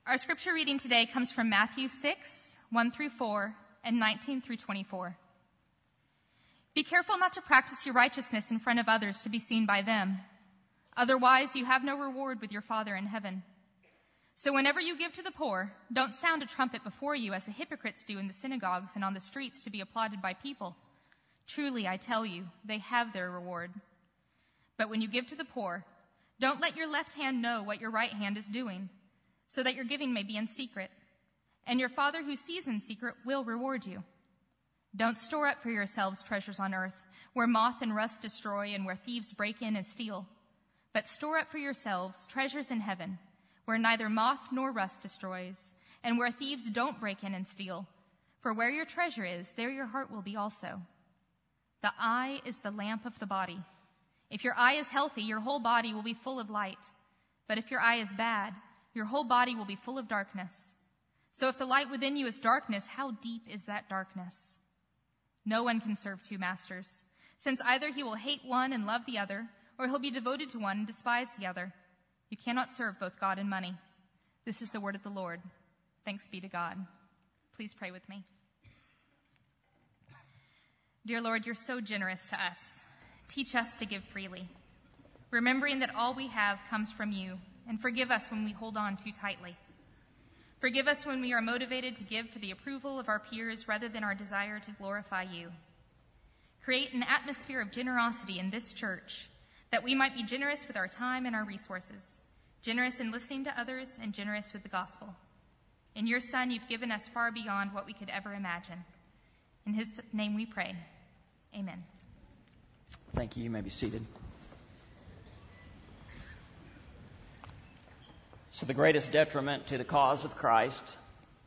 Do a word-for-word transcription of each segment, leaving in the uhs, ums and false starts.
Our scripture reading today comes from Matthew six, one through four, and nineteen through twenty-four. Be careful not to practice your righteousness in front of others to be seen by them. Otherwise, you have no reward with your Father in heaven. So whenever you give to the poor, don't sound a trumpet before you as the hypocrites do in the synagogues and on the streets to be applauded by people. Truly, I tell you, they have their reward. But when you give to the poor, don't let your left hand know what your right hand is doing, so that your giving may be in secret. And your Father who sees in secret will reward you. Don't store up for yourselves treasures on earth, where moth and rust destroy and where thieves break in and steal. But store up for yourselves treasures in heaven, where neither moth nor rust destroys, and where thieves don't break in and steal. For where your treasure is, there your heart will be also. The eye is the lamp of the body. If your eye is healthy, your whole body will be full of light. But if your eye is bad, your whole body will be full of darkness. So if the light within you is darkness, how deep is that darkness? No one can serve two masters, since either he will hate one and love the other, or he'll be devoted to one and despise the other. You cannot serve both God and money. This is the word of the Lord. Thanks be to God. Please pray with me. Dear Lord, you're so generous to us. Teach us to give freely, remembering that all we have comes from you, and forgive us when we hold on too tightly. Forgive us when we are motivated to give for the approval of our peers rather than our desire to glorify you. Create an atmosphere of generosity in this church, that we might be generous with our time and our resources, generous in listening to others, and generous with the gospel. In your Son, you've given us far beyond what we could ever imagine. In his name we pray. Amen. Thank you. You may be seated. So the greatest detriment to the cause of Christ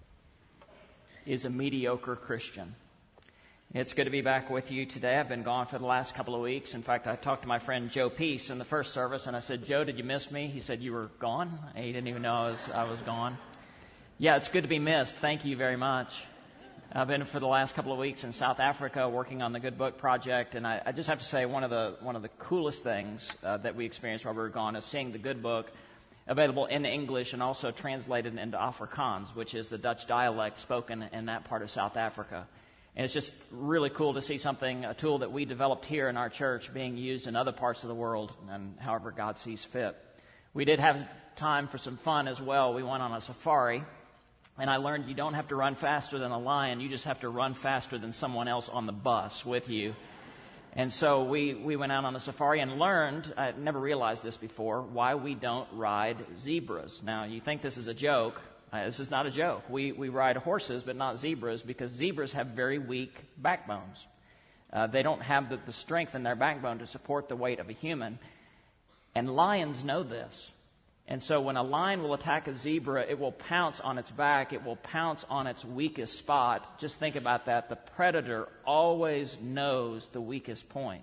is a mediocre Christian. It's good to be back with you today. I've been gone for the last couple of weeks. In fact, I talked to my friend Joe Peace in the first service, and I said, Joe, did you miss me? He said, you were gone? He didn't even know I was, I was gone. Yeah, it's good to be missed. Thank you very much. I've been for the last couple of weeks in South Africa working on the Good Book Project, and I, I just have to say one of the one of the coolest things uh, that we experienced while we were gone is seeing the Good Book available in English and also translated into Afrikaans, which is the Dutch dialect spoken in that part of South Africa. And it's just really cool to see something, a tool that we developed here in our church being used in other parts of the world, and however God sees fit. We did have time for some fun as well. We went on a safari, and I learned you don't have to run faster than a lion. You just have to run faster than someone else on the bus with you. And so we, we went out on a safari and learned, I never realized this before, why we don't ride zebras. Now, you think this is a joke. Uh, this is not a joke. We, we ride horses, but not zebras, because zebras have very weak backbones. Uh, they don't have the, the strength in their backbone to support the weight of a human. And lions know this. And so when a lion will attack a zebra, it will pounce on its back. It will pounce on its weakest spot. Just think about that. The predator always knows the weakest point.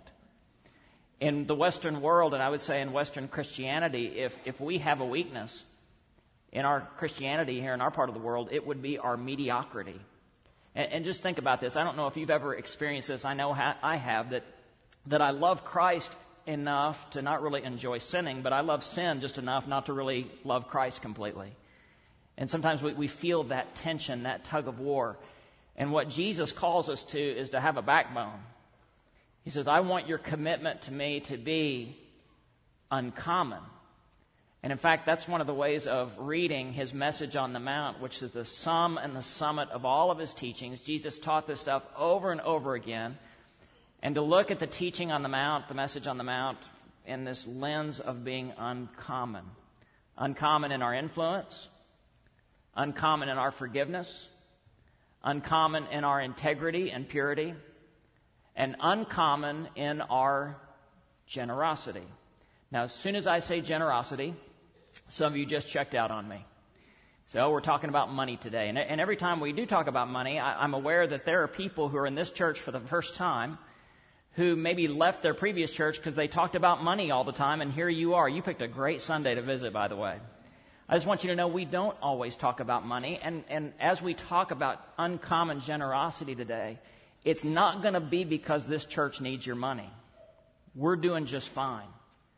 In the Western world, and I would say in Western Christianity, if, if we have a weakness in our Christianity here in our part of the world, it would be our mediocrity. And, and just think about this. I don't know if you've ever experienced this. I know ha- I have, that, that I love Christ enough to not really enjoy sinning, but I love sin just enough not to really love Christ completely. And sometimes we, we feel that tension, that tug of war. And what Jesus calls us to is to have a backbone. He says, I want your commitment to me to be uncommon. And in fact, that's one of the ways of reading his message on the Mount, which is the sum and the summit of all of his teachings. Jesus taught this stuff over and over again. And to look at the teaching on the Mount, the message on the Mount, in this lens of being uncommon. Uncommon in our influence, uncommon in our forgiveness, uncommon in our integrity and purity, and uncommon in our generosity. Now, as soon as I say generosity, some of you just checked out on me. So we're talking about money today. And, and every time we do talk about money, I, I'm aware that there are people who are in this church for the first time who maybe left their previous church because they talked about money all the time, and here you are. You picked a great Sunday to visit, by the way. I just want you to know we don't always talk about money, and, and as we talk about uncommon generosity today, it's not going to be because this church needs your money. We're doing just fine.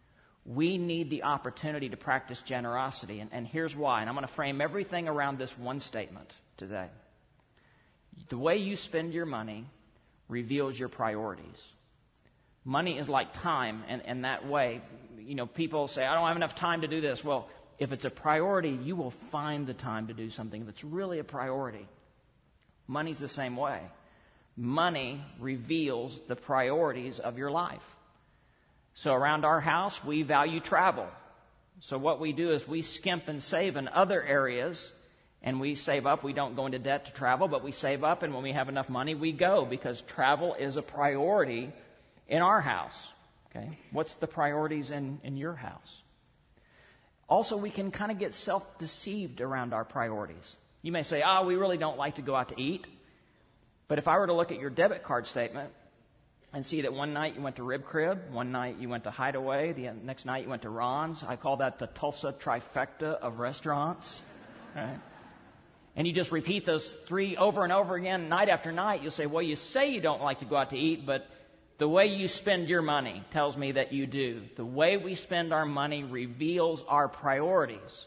we need the opportunity to practice generosity. And, and here's why. And I'm going to frame everything around this one statement today. The way you spend your money reveals your priorities. Money is like time, and in that way, you know, people say, I don't have enough time to do this. Well, if it's a priority, you will find the time to do something. If it's really a priority, money's the same way. Money reveals the priorities of your life. So around our house, we value travel. So what we do is we skimp and save in other areas, and we save up. We don't go into debt to travel, but we save up, and when we have enough money, we go, because travel is a priority in our house. Okay? What's the priorities in, in your house? Also, we can kind of get self-deceived around our priorities. You may say, oh, we really don't like to go out to eat. But if I were to look at your debit card statement and see that one night you went to Rib Crib, one night you went to Hideaway, the next night you went to Ron's, I call that the Tulsa trifecta of restaurants. Right? And you just repeat those three over and over again, night after night, you'll say, well, you say you don't like to go out to eat, but the way you spend your money tells me that you do. The way we spend our money reveals our priorities.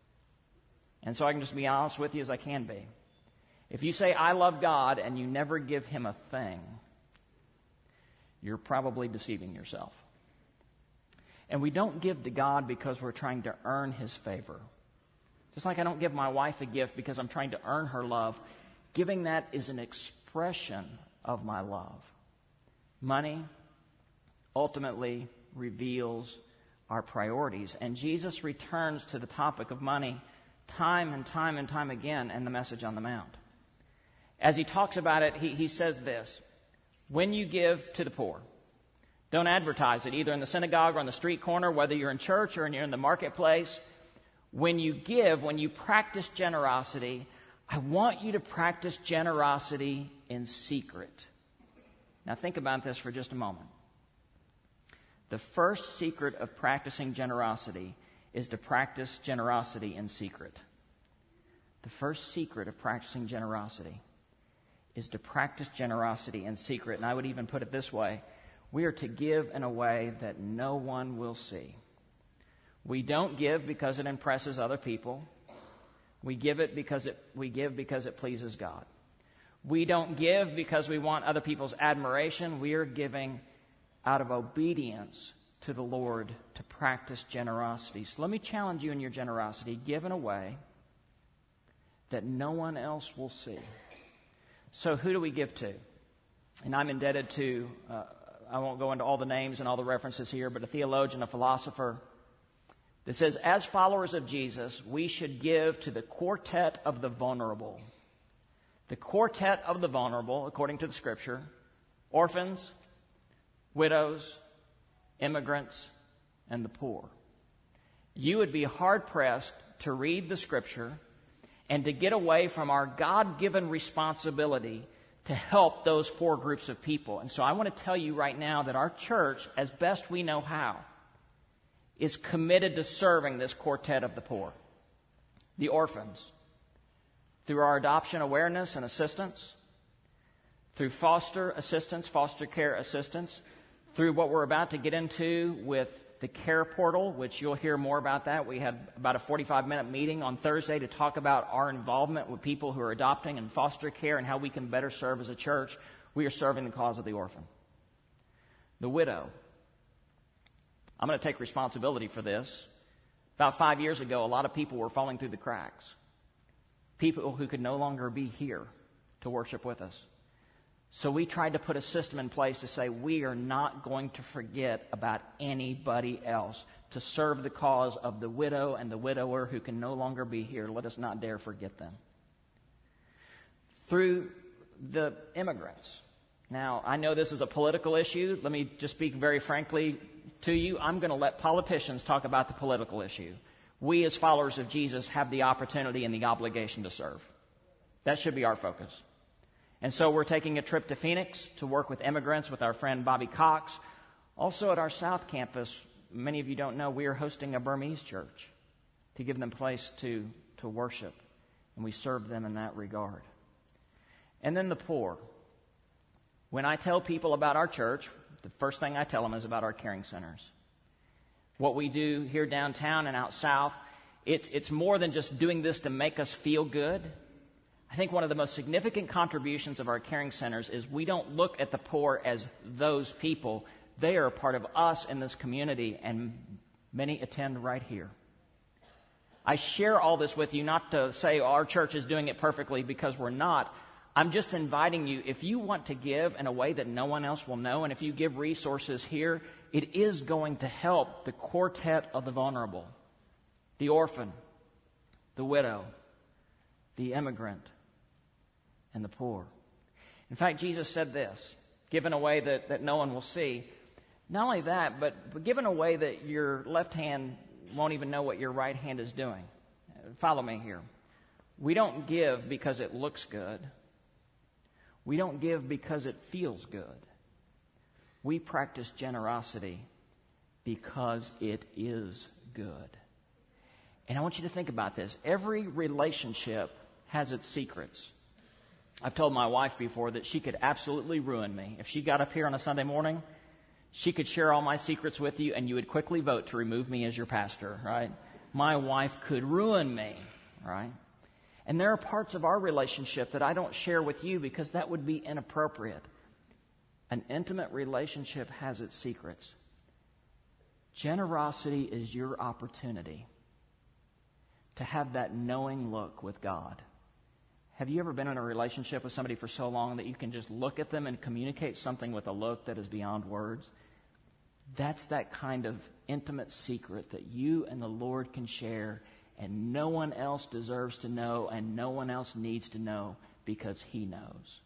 And so I can just be honest with you as I can be. If you say, I love God, and you never give Him a thing, you're probably deceiving yourself. And we don't give to God because we're trying to earn His favor. Just like I don't give my wife a gift because I'm trying to earn her love. Giving that is an expression of my love. Money ultimately reveals our priorities. And Jesus returns to the topic of money time and time and time again in the Message on the Mount. As he talks about it, he, he says this: when you give to the poor, don't advertise it either in the synagogue or on the street corner, whether you're in church or you're in the marketplace. When you give, when you practice generosity, I want you to practice generosity in secret. Now think about this for just a moment. The first secret of practicing generosity is to practice generosity in secret. The first secret of practicing generosity is to practice generosity in secret. And I would even put it this way: we are to give in a way that no one will see. We don't give because it impresses other people. We give it because it we give because it pleases God. We don't give because we want other people's admiration. We are giving out of obedience to the Lord to practice generosity. So let me challenge you in your generosity. Give in a way that no one else will see. So who do we give to? And I'm indebted to, uh, I won't go into all the names and all the references here, but a theologian, a philosopher, that says, as followers of Jesus, we should give to the quartet of the vulnerable. The quartet of the vulnerable, according to the Scripture: orphans, widows, immigrants, and the poor. You would be hard-pressed to read the Scripture and to get away from our God-given responsibility to help those four groups of people. And so I want to tell you right now that our church, as best we know how, is committed to serving this quartet of the poor. The orphans, through our adoption awareness and assistance, through foster assistance, foster care assistance, through what we're about to get into with the Care Portal, which you'll hear more about that. We had about a forty-five minute meeting on Thursday to talk about our involvement with people who are adopting and foster care and how we can better serve as a church. We are serving the cause of the orphan. The widow. I'm going to take responsibility for this. About five years ago, a lot of people were falling through the cracks. People who could no longer be here to worship with us. So we tried to put a system in place to say we are not going to forget about anybody else, to serve the cause of the widow and the widower who can no longer be here. Let us not dare forget them. Through the immigrants. Now, I know this is a political issue. Let me just speak very frankly to you. I'm going to let politicians talk about the political issue. We as followers of Jesus have the opportunity and the obligation to serve. That should be our focus. And so we're taking a trip to Phoenix to work with immigrants with our friend Bobby Cox. Also at our South Campus, many of you don't know, we are hosting a Burmese church to give them a place to, to worship. And we serve them in that regard. And then the poor. When I tell people about our church, the first thing I tell them is about our caring centers. What we do here downtown and out south, it's, it's more than just doing this to make us feel good. I think one of the most significant contributions of our caring centers is we don't look at the poor as those people. They are a part of us in this community, and many attend right here. I share all this with you not to say our church is doing it perfectly, because we're not. I'm just inviting you, if you want to give in a way that no one else will know, and if you give resources here, it is going to help the quartet of the vulnerable, the orphan, the widow, the immigrant, and the poor. In fact, Jesus said this, give in a way that, that no one will see. Not only that, but, but give in a way that your left hand won't even know what your right hand is doing. Follow me here. We don't give because it looks good. We don't give because it feels good. We practice generosity because it is good. And I want you to think about this. Every relationship has its secrets. I've told my wife before that she could absolutely ruin me. If she got up here on a Sunday morning, she could share all my secrets with you, and you would quickly vote to remove me as your pastor, right? My wife could ruin me, right? And there are parts of our relationship that I don't share with you because that would be inappropriate. An intimate relationship has its secrets. Generosity is your opportunity to have that knowing look with God. Have you ever been in a relationship with somebody for so long that you can just look at them and communicate something with a look that is beyond words? That's that kind of intimate secret that you and the Lord can share, and no one else deserves to know, and no one else needs to know, because He knows.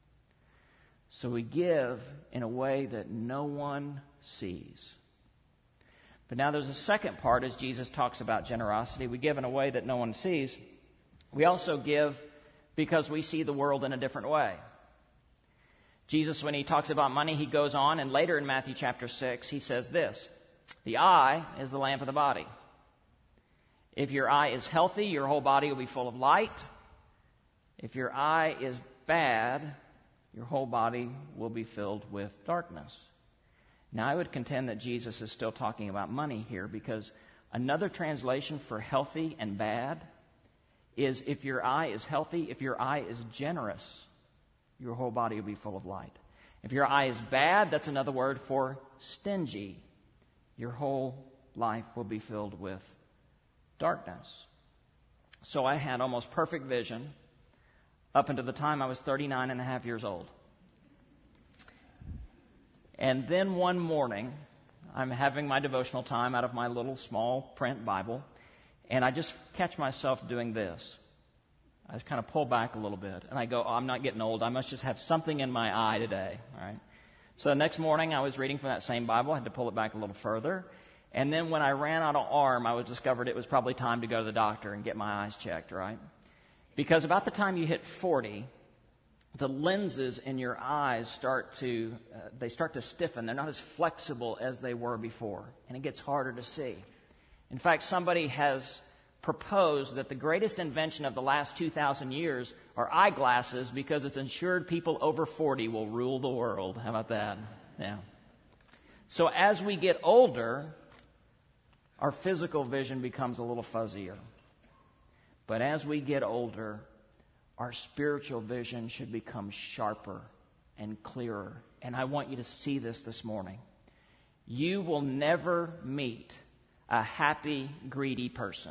So we give in a way that no one sees. But now there's a second part as Jesus talks about generosity. We give in a way that no one sees. We also give because we see the world in a different way. Jesus, when he talks about money, he goes on, and later in Matthew chapter six, he says this, the eye is the lamp of the body. If your eye is healthy, your whole body will be full of light. If your eye is bad, your whole body will be filled with darkness. Now, I would contend that Jesus is still talking about money here, because another translation for healthy and bad is if your eye is healthy, if your eye is generous, your whole body will be full of light. If your eye is bad, that's another word for stingy. Your whole life will be filled with darkness. So I had almost perfect vision up until the time I was thirty-nine and a half years old. And then one morning, I'm having my devotional time out of my little small print Bible, and I just catch myself doing this. I just kind of pull back a little bit, and I go, oh, I'm not getting old. I must just have something in my eye today. All right. So the next morning, I was reading from that same Bible. I had to pull it back a little further. And then when I ran out of arm, I was discovered it was probably time to go to the doctor and get my eyes checked, right? Because about the time you hit forty, the lenses in your eyes start to, uh, they start to stiffen. They're not as flexible as they were before, and it gets harder to see. In fact, somebody has proposed that the greatest invention of the last two thousand years are eyeglasses, because it's ensured people over forty will rule the world. How about that? Yeah. So as we get older, our physical vision becomes a little fuzzier. But as we get older, our spiritual vision should become sharper and clearer. And I want you to see this this morning. You will never meet a happy, greedy person.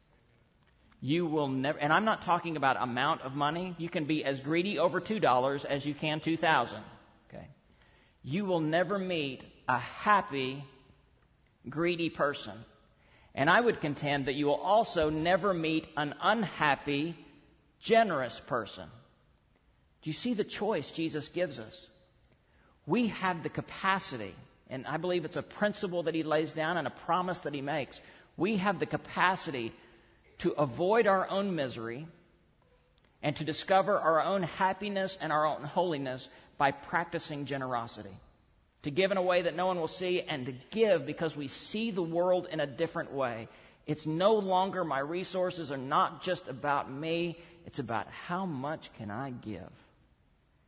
You will never, and I'm not talking about amount of money. You can be as greedy over two dollars as you can two thousand. Okay. You will never meet a happy, greedy person. And I would contend that you will also never meet an unhappy, generous person. Do you see the choice Jesus gives us? We have the capacity, and I believe it's a principle that he lays down and a promise that he makes. We have the capacity to avoid our own misery and to discover our own happiness and our own holiness by practicing generosity. To give in a way that no one will see, and to give because we see the world in a different way. It's no longer, my resources are not just about me. It's about how much can I give.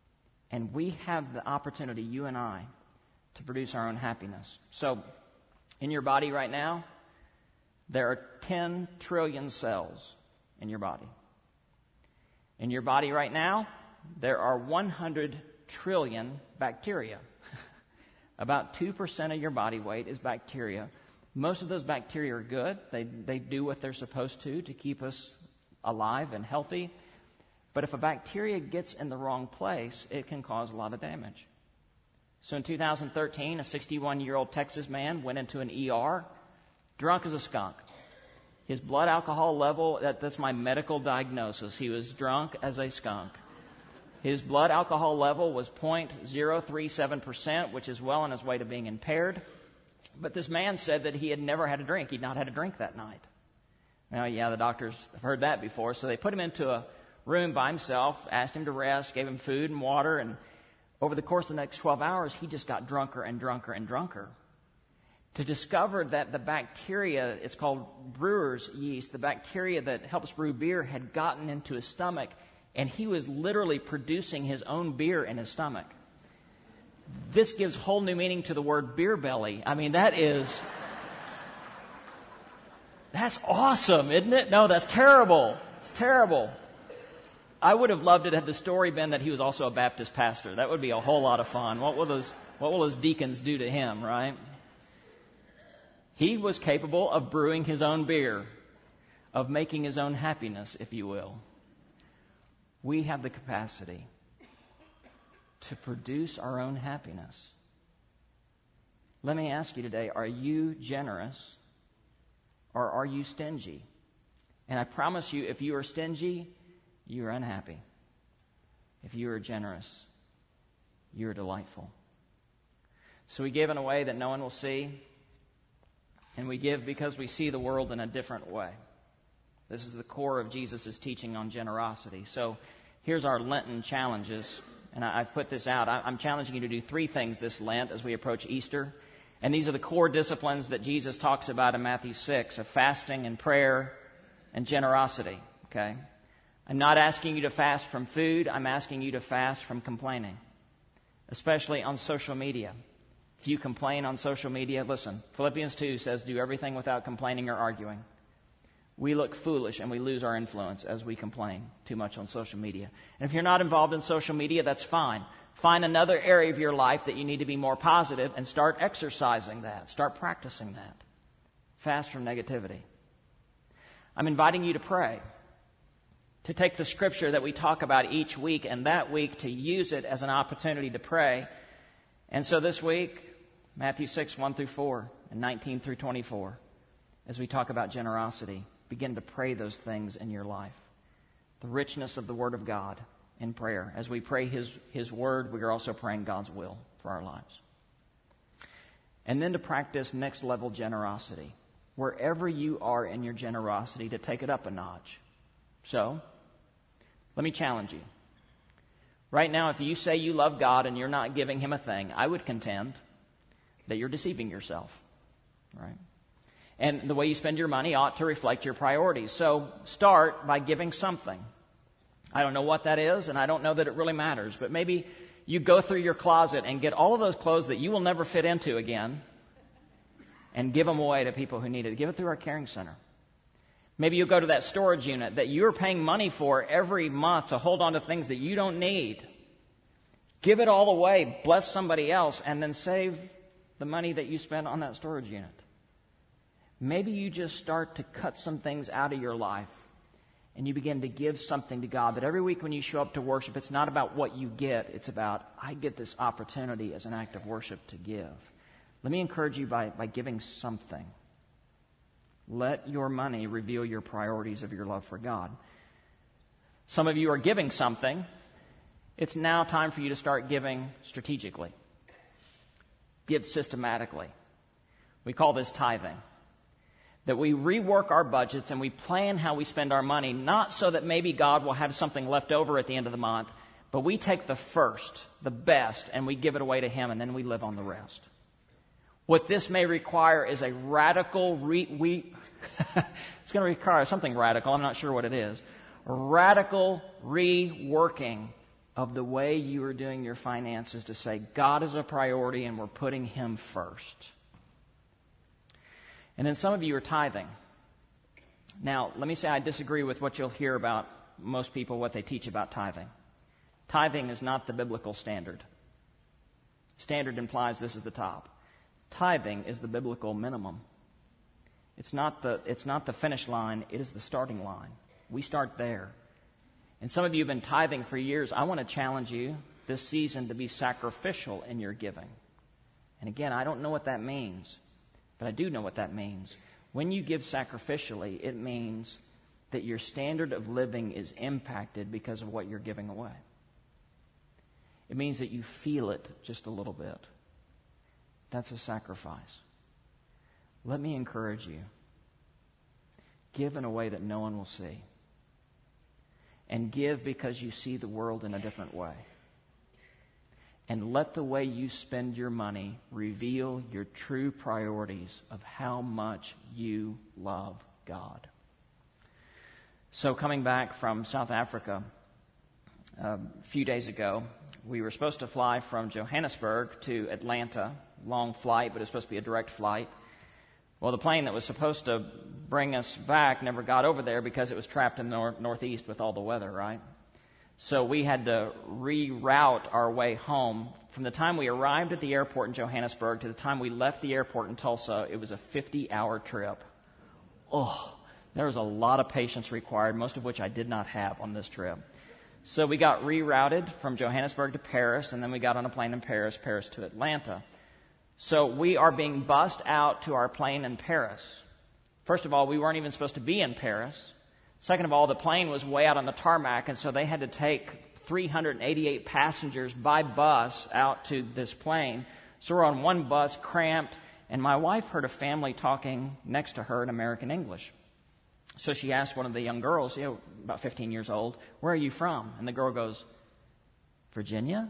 And we have the opportunity, you and I, to produce our own happiness. So In your body right now, there are ten trillion cells in your body. In your body right now, there are one hundred trillion bacteria. About two percent of your body weight is bacteria. Most of those bacteria are good. They, they do what they're supposed to to keep us alive and healthy. But if a bacteria gets in the wrong place, it can cause a lot of damage. So in two thousand thirteen, a sixty-one-year-old Texas man went into an E R, drunk as a skunk. His blood alcohol level, that, that's my medical diagnosis. He was drunk as a skunk. His blood alcohol level was zero point zero three seven percent, which is well on his way to being impaired. But this man said that he had never had a drink. He'd not had a drink that night. Now, yeah, the doctors have heard that before, so they put him into a room by himself, asked him to rest, gave him food and water, and over the course of the next twelve hours, he just got drunker and drunker and drunker. To discover that the bacteria, it's called brewer's yeast, the bacteria that helps brew beer, had gotten into his stomach, and he was literally producing his own beer in his stomach. This gives whole new meaning to the word beer belly. I mean, that is... That's awesome, isn't it? No, that's terrible. It's terrible. I would have loved it had the story been that he was also a Baptist pastor. That would be a whole lot of fun. What will those, what will those deacons do to him, right? He was capable of brewing his own beer, of making his own happiness, if you will. We have the capacity to produce our own happiness. Let me ask you today, are you generous or are you stingy? And I promise you, if you are stingy, you are unhappy. If you are generous, you are delightful. So we give in a way that no one will see, and we give because we see the world in a different way. This is the core of Jesus' teaching on generosity. So here's our Lenten challenges, and I've put this out. I'm challenging you to do three things this Lent as we approach Easter. And these are the core disciplines that Jesus talks about in Matthew six, of fasting and prayer and generosity, okay? I'm not asking you to fast from food. I'm asking you to fast from complaining, especially on social media. If you complain on social media, listen, Philippians two says, do everything without complaining or arguing. We look foolish and we lose our influence as we complain too much on social media. And if you're not involved in social media, that's fine. Find another area of your life that you need to be more positive and start exercising that. Start practicing that. Fast from negativity. I'm inviting you to pray, to take the scripture that we talk about each week and that week to use it as an opportunity to pray. And so this week, Matthew six, one through four and nineteen through twenty-four, as we talk about generosity, begin to pray those things in your life. The richness of the Word of God in prayer. As we pray His, His Word, we are also praying God's will for our lives. And then to practice next level generosity. Wherever you are in your generosity, to take it up a notch. So, let me challenge you. Right now, if you say you love God and you're not giving Him a thing, I would contend that you're deceiving yourself. Right? And the way you spend your money ought to reflect your priorities. So start by giving something. I don't know what that is, and I don't know that it really matters, but maybe you go through your closet and get all of those clothes that you will never fit into again and give them away to people who need it. Give it through our caring center. Maybe you'll go to that storage unit that you're paying money for every month to hold on to things that you don't need. Give it all away, bless somebody else, and then save the money that you spend on that storage unit. Maybe you just start to cut some things out of your life and you begin to give something to God. That every week when you show up to worship, it's not about what you get. It's about, I get this opportunity as an act of worship to give. Let me encourage you by, by giving something. Let your money reveal your priorities of your love for God. Some of you are giving something. It's now time for you to start giving strategically. Give systematically. We call this tithing. That we rework our budgets and we plan how we spend our money, not so that maybe God will have something left over at the end of the month, but we take the first, the best, and we give it away to Him, and then we live on the rest. What this may require is a radical re... We, it's going to require something radical. I'm not sure what it is. A radical reworking of the way you are doing your finances to say, God is a priority and we're putting Him first. And then some of you are tithing. Now, let me say I disagree with what you'll hear about most people, what they teach about tithing. Tithing is not the biblical standard. Standard implies this is the top. Tithing is the biblical minimum. It's not the, it's not the finish line, it is the starting line. We start there. And some of you have been tithing for years. I want to challenge you this season to be sacrificial in your giving. And again, I don't know what that means, but I do know what that means. When you give sacrificially, it means that your standard of living is impacted because of what you're giving away. It means that you feel it just a little bit. That's a sacrifice. Let me encourage you. Give in a way that no one will see. And give because you see the world in a different way. And let the way you spend your money reveal your true priorities of how much you love God. So coming back from South Africa a few days ago, we were supposed to fly from Johannesburg to Atlanta. Long flight, but it was supposed to be a direct flight. Well, the plane that was supposed to bring us back never got over there because it was trapped in the nor- northeast with all the weather, right? So we had to reroute our way home. From the time we arrived at the airport in Johannesburg to the time we left the airport in Tulsa, it was a fifty-hour trip. Oh, there was a lot of patience required, most of which I did not have on this trip. So we got rerouted from Johannesburg to Paris, and then we got on a plane in Paris, Paris to Atlanta. So we are being bussed out to our plane in Paris. First of all, we weren't even supposed to be in Paris. Second of all, the plane was way out on the tarmac, and so they had to take three hundred eighty-eight passengers by bus out to this plane. So we're on one bus, cramped, and my wife heard a family talking next to her in American English. So she asked one of the young girls, you know, about fifteen years old, "Where are you from?" And the girl goes, "Virginia?"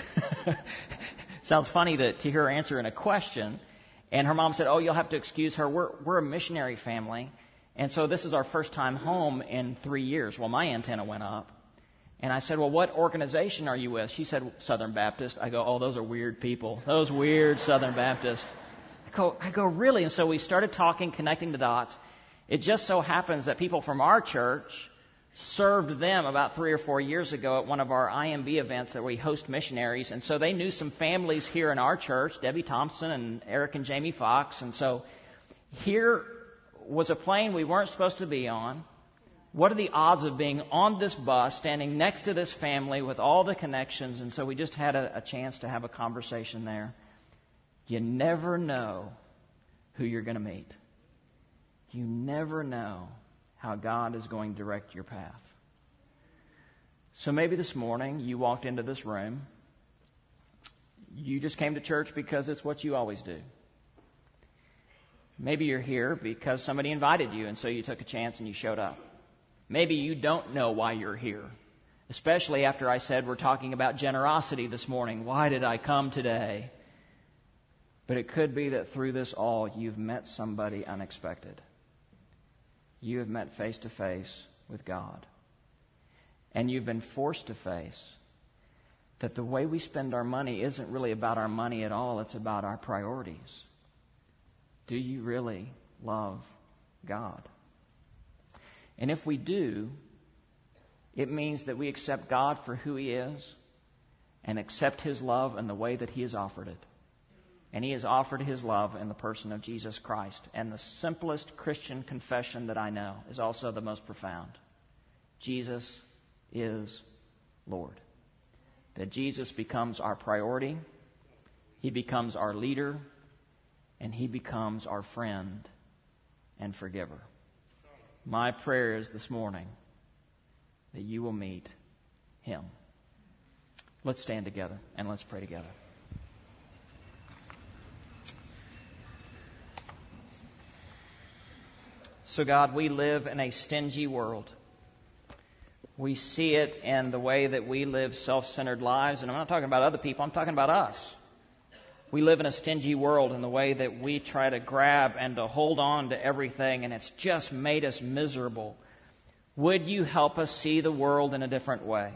Sounds funny that, to hear her answer in a question. And her mom said, "Oh, you'll have to excuse her. We're, we're a missionary family. And so this is our first time home in three years. Well, my antenna went up. And I said, "Well, what organization are you with?" She said, "Southern Baptist." I go, "Oh, those are weird people. Those weird Southern Baptists." I go, I go, "Really?" And so we started talking, connecting the dots. It just so happens that people from our church served them about three or four years ago at one of our I M B events that we host missionaries. And so they knew some families here in our church, Debbie Thompson and Eric and Jamie Fox. And so here was a plane we weren't supposed to be on. What are the odds of being on this bus, standing next to this family with all the connections? And so we just had a, a chance to have a conversation there. You never know who you're going to meet. You never know how God is going to direct your path. So maybe this morning you walked into this room. You just came to church because it's what you always do. Maybe you're here because somebody invited you, and so you took a chance and you showed up. Maybe you don't know why you're here, especially after I said we're talking about generosity this morning. Why did I come today? But it could be that through this all, you've met somebody unexpected. You have met face to face with God. And you've been forced to face that the way we spend our money isn't really about our money at all. It's about our priorities. Do you really love God? And if we do, it means that we accept God for who He is and accept His love in the way that He has offered it. And He has offered His love in the person of Jesus Christ. And the simplest Christian confession that I know is also the most profound. Jesus is Lord. That Jesus becomes our priority, He becomes our leader, and He becomes our friend and forgiver. My prayer is this morning that you will meet Him. Let's stand together and let's pray together. So God, we live in a stingy world. We see it in the way that we live self-centered lives. And I'm not talking about other people, I'm talking about us. We live in a stingy world in the way that we try to grab and to hold on to everything, and it's just made us miserable. Would you help us see the world in a different way?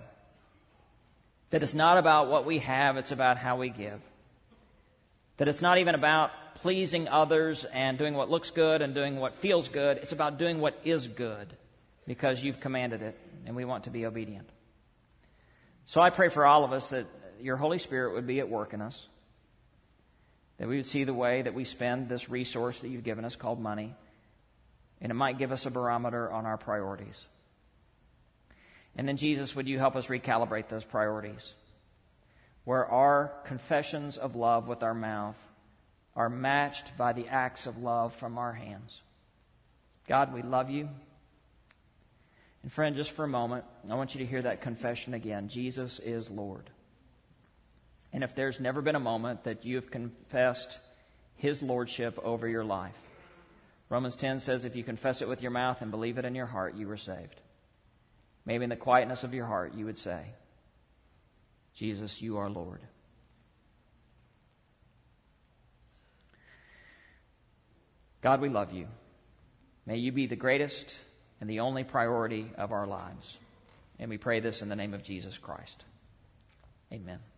That it's not about what we have, it's about how we give. That it's not even about pleasing others and doing what looks good and doing what feels good. It's about doing what is good because you've commanded it, and we want to be obedient. So I pray for all of us that your Holy Spirit would be at work in us, that we would see the way that we spend this resource that you've given us called money, and it might give us a barometer on our priorities. And then, Jesus, would you help us recalibrate those priorities, where our confessions of love with our mouth are matched by the acts of love from our hands. God, we love you. And friend, just for a moment, I want you to hear that confession again. Jesus is Lord. And if there's never been a moment that you have confessed His Lordship over your life, Romans ten says if you confess it with your mouth and believe it in your heart, you were saved. Maybe in the quietness of your heart you would say, Jesus, you are Lord. God, we love you. May you be the greatest and the only priority of our lives. And we pray this in the name of Jesus Christ. Amen.